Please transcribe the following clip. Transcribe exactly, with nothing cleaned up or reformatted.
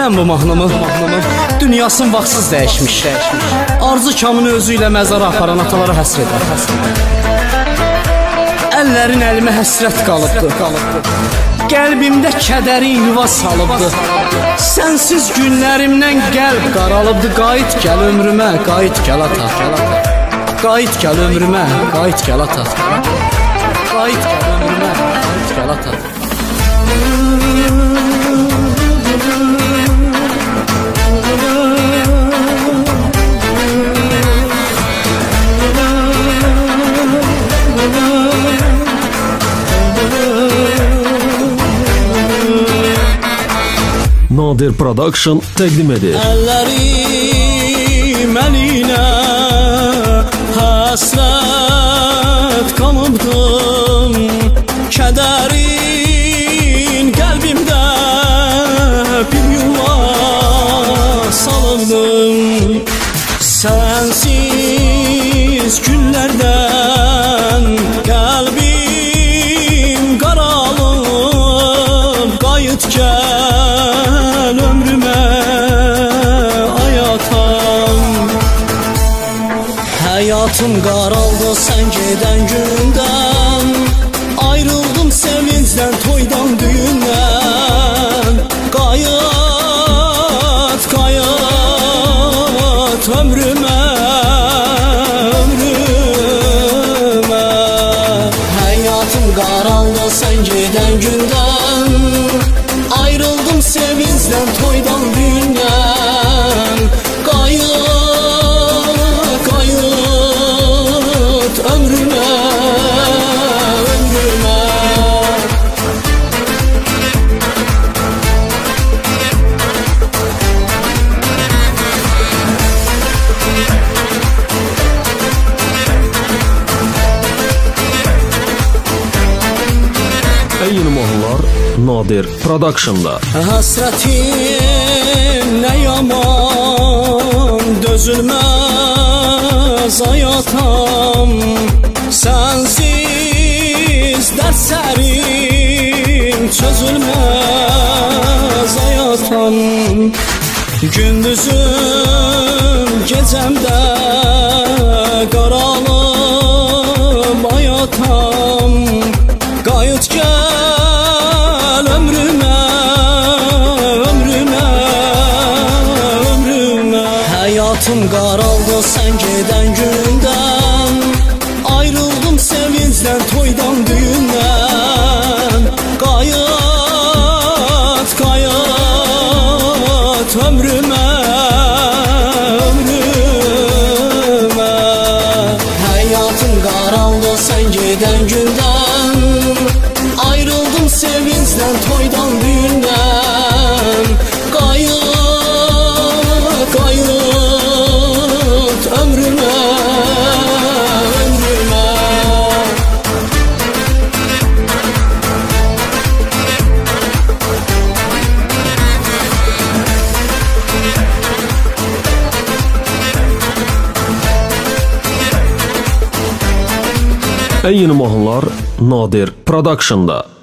Mən bu mahnımı dünyasını vaxtsız dəyişmiş. Arzu kamını özü ilə məzara aparan atalara həsr edər. Əllərin əlimə həsrət qalıbdır. Qəlbimdə kədərin yuva salıbdır. Sənsiz günlərimdən qəlb qaralıbdır. Qayıt gəl ömrümə, qayıt gəl ata. Qayıt gəl ömrümə, qayıt gəl ata. Qayıt gəl ömrümə, qayıt gəl ata. Nadir Production təqdim edir. Əllərim əlinə həsrət qalıbdım. Kədərin qəlbimdə bir yuva salıbdım. Sənsiz günlərdən qəlbim qaralıb. Qayıt gəl ömrümə ay atam. Həyatım qaraldı sən gedən gündən. Ayrıldım sevincdən, toydan, düyündən. Qayıt, qayıt ömrümə, ömrümə. Həyatım qaraldı sən gedən gündən. Ayrıldım sevincdən, toydan, düyündən. Qayıt, qayıt ömrümə, ömrümə. Ən yeni mahnılar Nadir Production'da. Həsrətim nə yaman, dözülməz ay atam. Sənsiz dərd sərim çözülməz ay atam. Gündüzüm gecəmdə qaralıb ay atam. Qayıt gəl ömrümə, ömrümə, ömrümə. Həyatım qaraldı sən gedən gündən. Ayrıldım sevincdən, toydan, düyündən. Qayıt, qayıt ömrümə, ömrümə. Həyatım qaraldı sən gedən gündən. Ayrıldım sevincdən, toydan, düyündən. Qayıt, qayıt ömrümə, ömrümə. Ən yeni mahnılar Nadir Production'da.